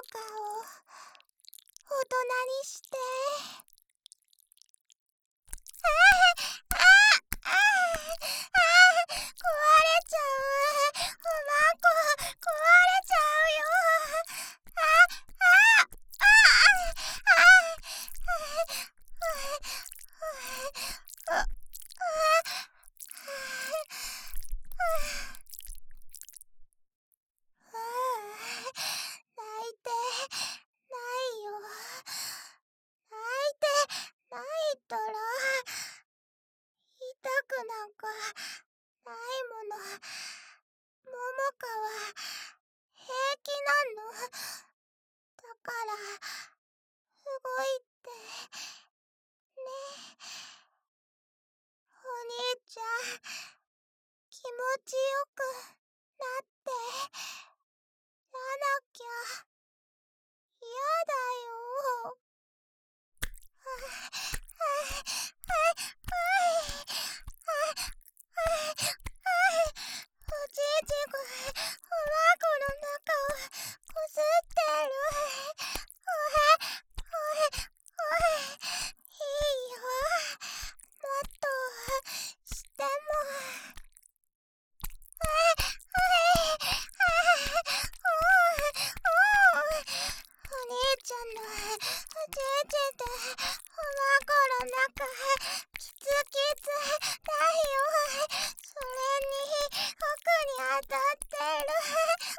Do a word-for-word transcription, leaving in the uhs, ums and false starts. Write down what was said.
かを大人にして。あああああ壊れちゃう。おまんこ壊れちゃうよ。あああああああ泣いてないよ。泣いてないったら痛くなんかないもの。ももかは平気なの。だから動いてね。お兄ちゃん気持ちよくなってやなきゃ嫌だよ。おじいちくん、おまんこの中をこすってる。おへ、おへ、おへ、いいよ。もっとしても。おへ、おへ、あおおお兄ちゃんのおじいちでおまんこの中キツキツだよ。それに奥に当たってる。